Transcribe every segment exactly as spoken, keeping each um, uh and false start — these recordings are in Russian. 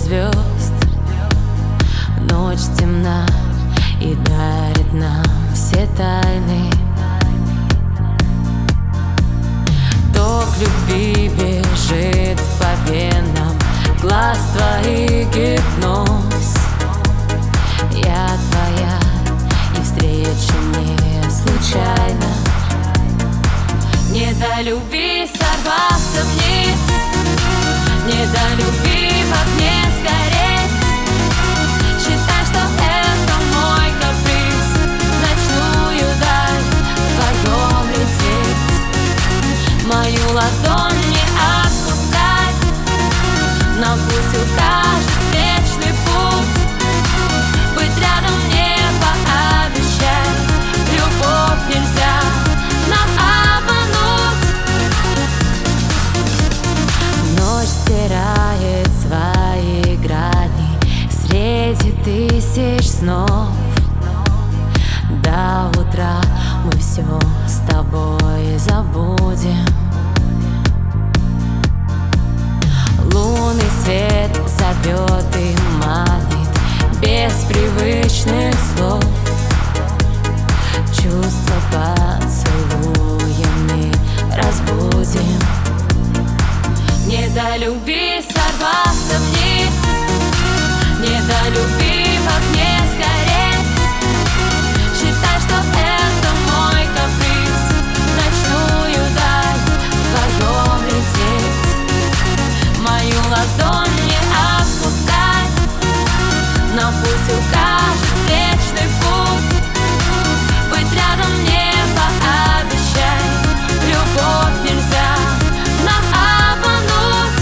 звезд. Ночь темна и дарит нам все тайны. Ток любви бежит по венам, глаз твоих гипноз. Я твоя, и встреча не случайна. Не до любви сорваться вниз, не до любви в огне сгореть. Считай, что это мой каприз, в ночную даль вдвоем лететь. Мою ладонь не отпускать, нам путь укажет вечный путь. Быть рядом небо обещать, любовь нельзя нам обмануть. Ночь стирает свои грани среди тысяч снов. До утра мы все с тобой забудем. Лунный свет зовет и манит без привычных слов. Чувства поцелуями разбудим. Не до любви сорваться вниз, не до любви в огне сгореть. Считай, что это мой каприз, в ночную даль вдвоем лететь. Мою ладонь не отпускать, нам путь укажет вечный путь. Быть рядом небо обещать, любовь нельзя нам обмануть.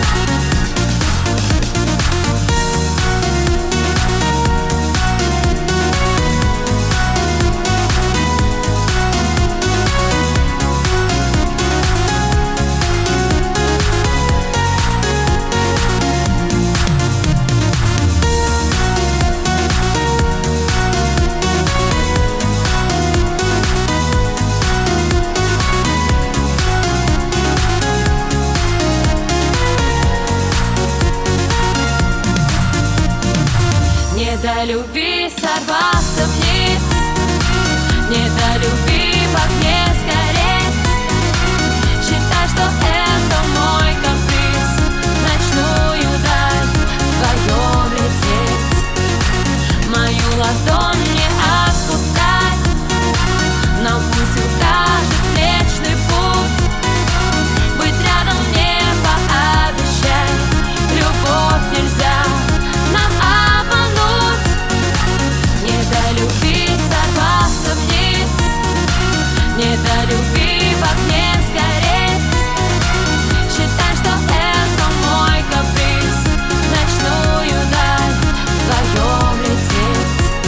Не до любви сорваться вниз, не до любви в огне сгореть. Считай, что это мой каприз, в ночную даль вдвоем лететь. Мою ладонь не отпускать, нам путь укажет вечный путь. Быть рядом небо обещать, любовь нельзя нам обмануть. Не до любви сорваться вниз, не до любви в огне сгореть. Считай, что это мой каприз, в ночную даль вдвоем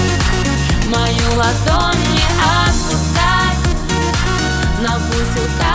лететь. Мою ладонь не отпускать, нам путь укажет.